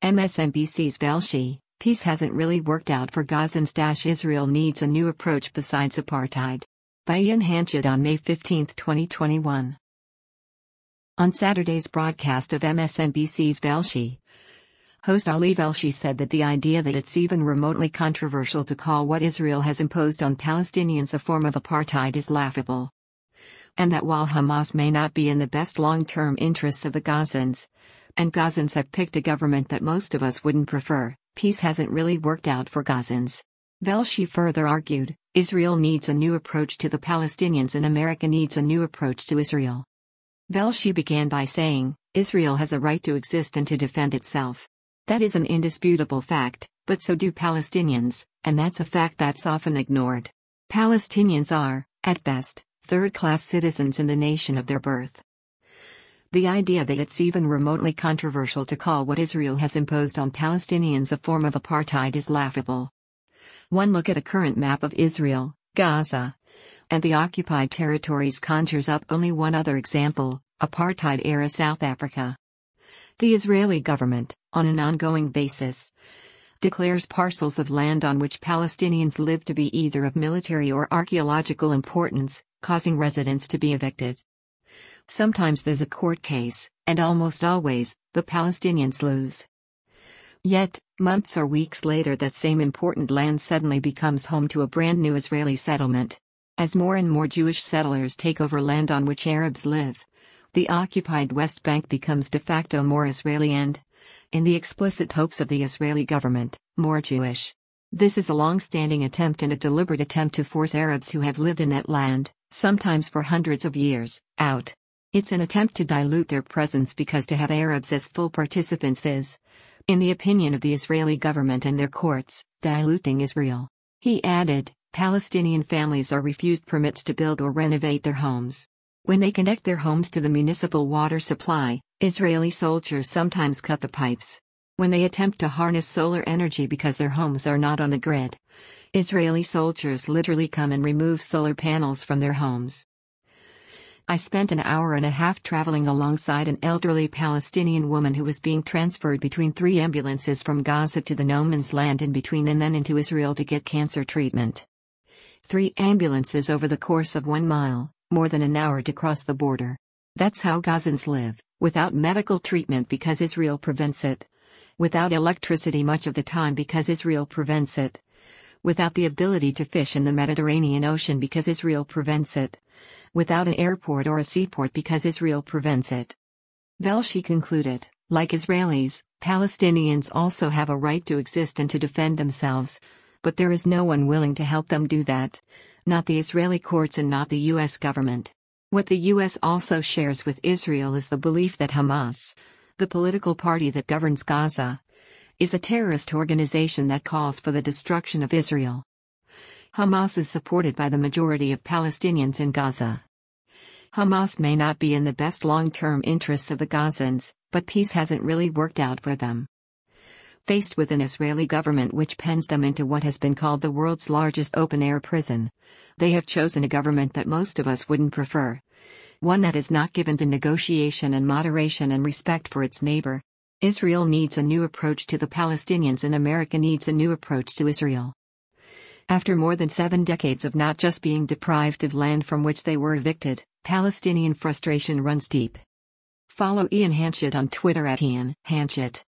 MSNBC's Velshi, peace hasn't really worked out for Gazans. Israel needs a new approach besides apartheid. By Ian Hanchett on May 15, 2021. On Saturday's broadcast of MSNBC's Velshi, host Ali Velshi said that the idea that it's even remotely controversial to call what Israel has imposed on Palestinians a form of apartheid is laughable. And that while Hamas may not be in the best long-term interests of the Gazans, and Gazans have picked a government that most of us wouldn't prefer, peace hasn't really worked out for Gazans. Velshi further argued, Israel needs a new approach to the Palestinians and America needs a new approach to Israel. Velshi began by saying, Israel has a right to exist and to defend itself. That is an indisputable fact, but so do Palestinians, and that's a fact that's often ignored. Palestinians are, at best, third-class citizens in the nation of their birth. The idea that it's even remotely controversial to call what Israel has imposed on Palestinians a form of apartheid is laughable. One look at a current map of Israel, Gaza, and the occupied territories conjures up only one other example, apartheid-era South Africa. The Israeli government, on an ongoing basis, declares parcels of land on which Palestinians live to be either of military or archaeological importance, causing residents to be evicted. Sometimes there's a court case, and almost always, the Palestinians lose. Yet, months or weeks later that same important land suddenly becomes home to a brand new Israeli settlement. As more and more Jewish settlers take over land on which Arabs live, the occupied West Bank becomes de facto more Israeli and, in the explicit hopes of the Israeli government, more Jewish. This is a long-standing attempt and a deliberate attempt to force Arabs who have lived in that land, sometimes for hundreds of years, out. It's an attempt to dilute their presence because to have Arabs as full participants is, in the opinion of the Israeli government and their courts, diluting Israel. He added, Palestinian families are refused permits to build or renovate their homes. When they connect their homes to the municipal water supply, Israeli soldiers sometimes cut the pipes. When they attempt to harness solar energy because their homes are not on the grid, Israeli soldiers literally come and remove solar panels from their homes. I spent an hour and a half traveling alongside an elderly Palestinian woman who was being transferred between 3 ambulances from Gaza to the no man's land in between and then into Israel to get cancer treatment. 3 ambulances over the course of 1 mile, more than an hour to cross the border. That's how Gazans live, without medical treatment because Israel prevents it. Without electricity much of the time because Israel prevents it. Without the ability to fish in the Mediterranean Ocean because Israel prevents it. Without an airport or a seaport because Israel prevents it. Velshi concluded, like Israelis, Palestinians also have a right to exist and to defend themselves, but there is no one willing to help them do that. Not the Israeli courts and not the U.S. government. What the U.S. also shares with Israel is the belief that Hamas, the political party that governs Gaza, is a terrorist organization that calls for the destruction of Israel. Hamas is supported by the majority of Palestinians in Gaza. Hamas may not be in the best long-term interests of the Gazans, but peace hasn't really worked out for them. Faced with an Israeli government which pens them into what has been called the world's largest open-air prison, they have chosen a government that most of us wouldn't prefer. One that is not given to negotiation and moderation and respect for its neighbor. Israel needs a new approach to the Palestinians and America needs a new approach to Israel. After more than 7 decades of not just being deprived of land from which they were evicted, Palestinian frustration runs deep. Follow Ian Hanchett on Twitter @Ian Hanchett.